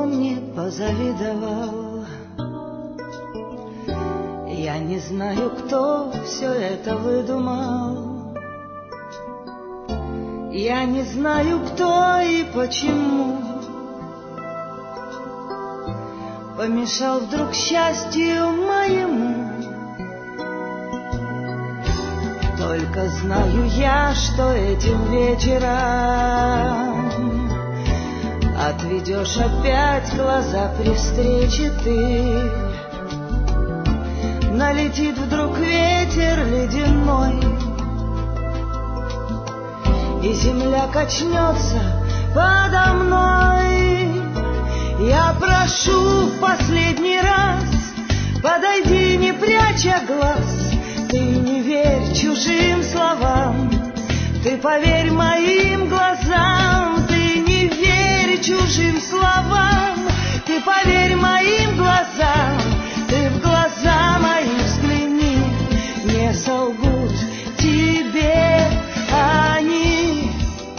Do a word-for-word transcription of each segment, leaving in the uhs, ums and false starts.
мне позавидовал. Я не знаю, кто все это выдумал. Я не знаю, кто и почему помешал вдруг счастью моему. Только знаю я, что этим вечером отведешь опять глаза при встрече ты. Налетит вдруг ветер ледяной, и земля качнется подо мной. Я прошу в последний раз, подойди, не пряча глаз. Ты не верь чужим словам, ты поверь моим глазам. Ты не верь чужим словам, ты поверь моим глазам. Ты в глаза мои взгляни, не солгут тебе они.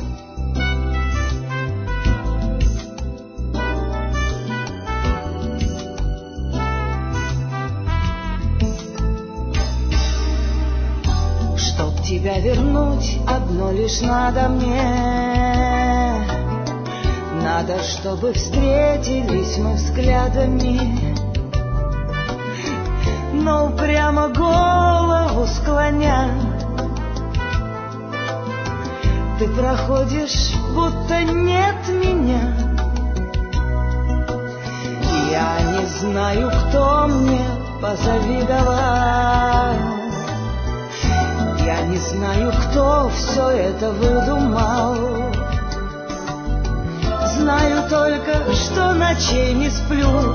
Чтоб тебя вернуть, одно лишь надо мне. Надо, чтобы встретились мы взглядами, но прямо голову склоня ты проходишь, будто нет меня. Я не знаю, кто мне позавидовал. Я не знаю, кто все это выдумал. Знаю только, что ночей не сплю,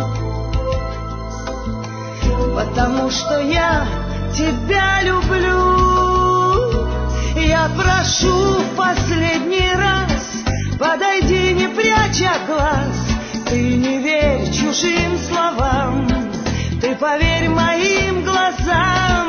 потому что я тебя люблю. Я прошу в последний раз, подойди, не пряча глаз. Ты не верь чужим словам, ты поверь моим глазам.